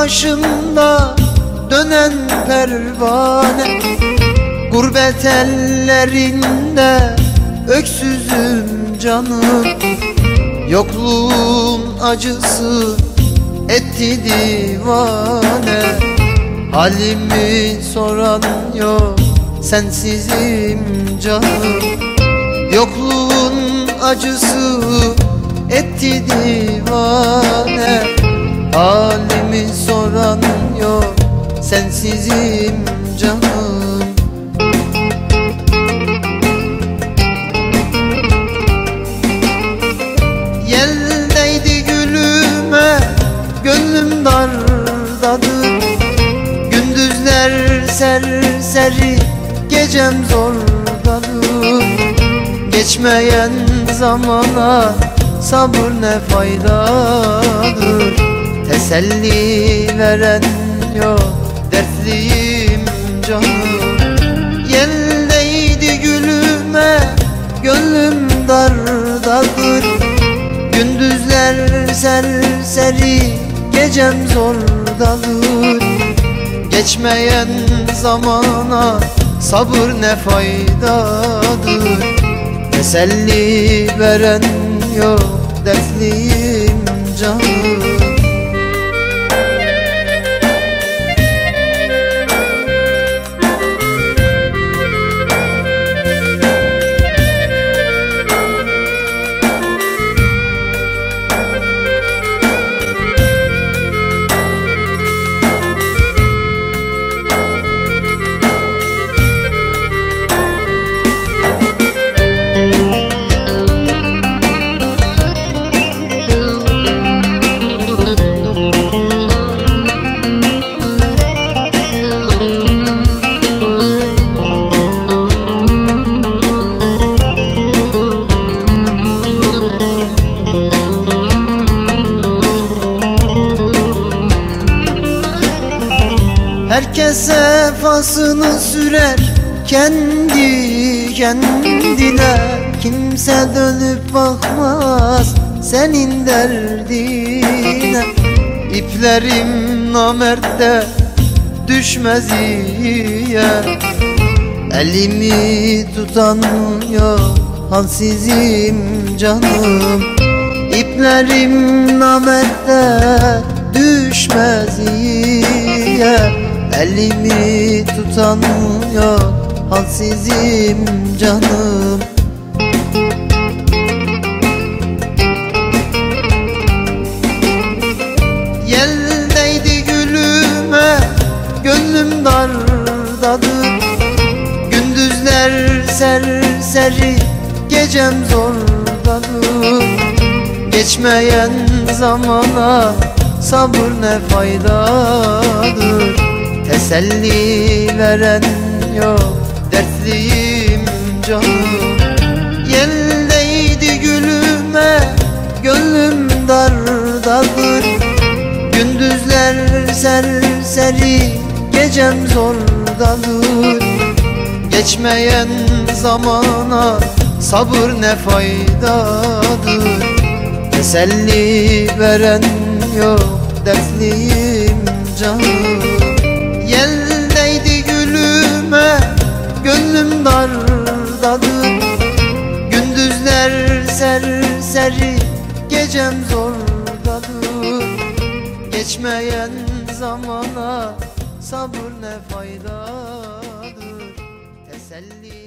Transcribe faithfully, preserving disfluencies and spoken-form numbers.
başımda dönen pervane, gurbet ellerinde öksüzüm canım. Yokluğun acısı etti divane, halimi soran yok, sensizim canım. Yokluğun acısı etti divane, halimi soran yok, sensizim canım. Yeldeydi gülüme, gönlüm dardadır. Gündüzler serseri, gecem zordadır. Geçmeyen zamana sabır ne faydadır. Teselli veren yok, dertliyim canım. Yeldeydi gülüme, gönlüm dardadır. Gündüzler serseri, gecem zordadır. Geçmeyen zamana sabır ne faydadır. Teselli veren yok, dertliyim canım. Herkes sefasını sürer kendi kendine, kimse dönüp bakmaz senin derdine. İplerim namerde düşmez iyiye, elimi tutan yok, halsizim canım. İplerim namerde düşmez iyiye, elimi tutan yok, halsizim canım. Yeldeydi gülüme, gönlüm dardadır. Gündüzler serseri, gecem zordadır. Geçmeyen zamana sabır ne faydadır. Teselli veren yok, dertliyim canım. Yeldeydi gülüme, gönlüm dardadır. Gündüzler serseri, gecem zordadır. Geçmeyen zamana sabır ne faydadır. Teselli veren yok, dertliyim canım. Yeldeydi gülüme, gönlüm dardadır. Gündüzler serseri, gecem zordadır. Geçmeyen zamana sabır ne faydadır. Teselli